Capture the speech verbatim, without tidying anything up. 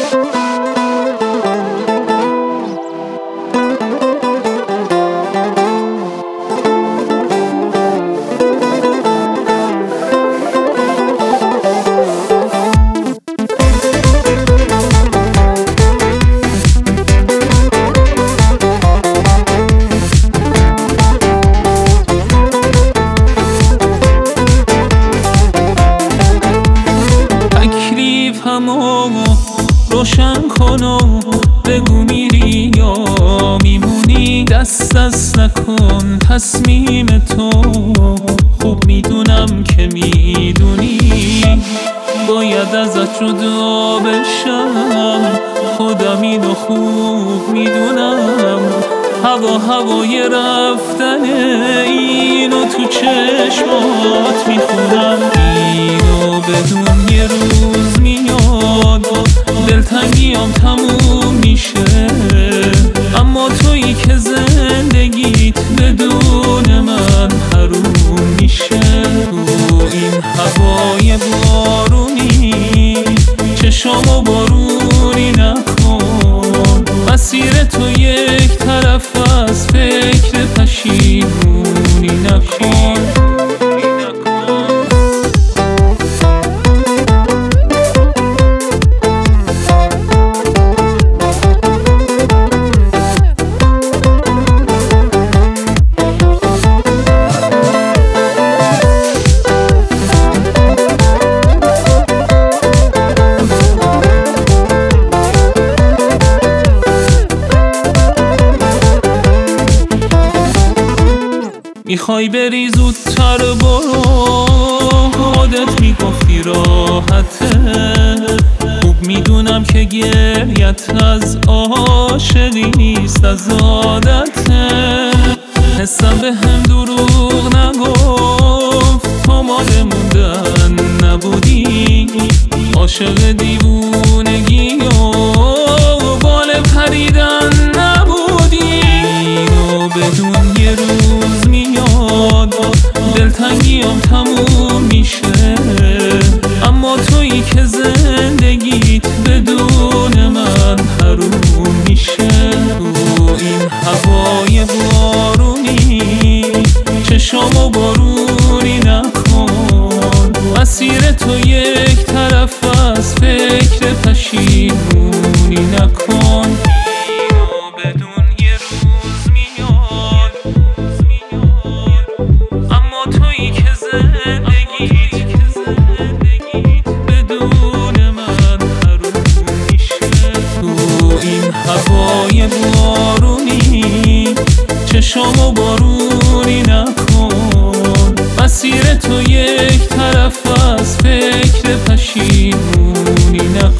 روشن کن و بگو میری یا میمونی، دست دست نکن تصمیم تو. خوب میدونم که میدونی باید ازت جدا بشم، خودم اینو خوب میدونم. هوا هوای رفتن اینو تو چشمات میخونم. اینو بدون یه روز میاد دلتنگیام تموم میشه، اما تویی که زندگیت بدون من حروم میشه. تو این هوای بارونی چشامو بارونی نکن، مسیر تو یک طرف از فکر پشیمونی نکن. میخوای بری زودتر برو، خودت میگفتی راحته. خوب میدونم که گریت از عاشقی نیست، از عادته. حسم به هم دروغ نگفت، تو مال موندن نبودی، عاشق دیوونگی و بال پریدن نبودی. اینو بدون یه روز میاد دلتنگیام تموم میشه، اما تویی که زندگیت بدون من حروم میشه. تو این هوای بارونی چشامو بارونی نکن، مسیر تو یک طرف از فکر پشیمونی نکن. هوای بارونی چشامو بارونی نکن، مسیر تو یک طرف از فکر پشیمونی نکن.